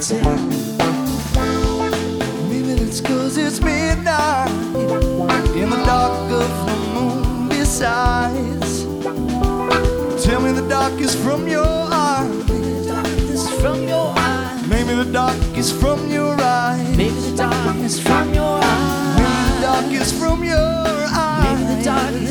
pretend. Maybe that's 'cause it's midnight in the dark of the moon besides. Tell me the dark is from your eye. Maybe the dark is from your eye. Maybe the dark is from your eyes. Maybe the dark is from your eye. Maybe the dark is from your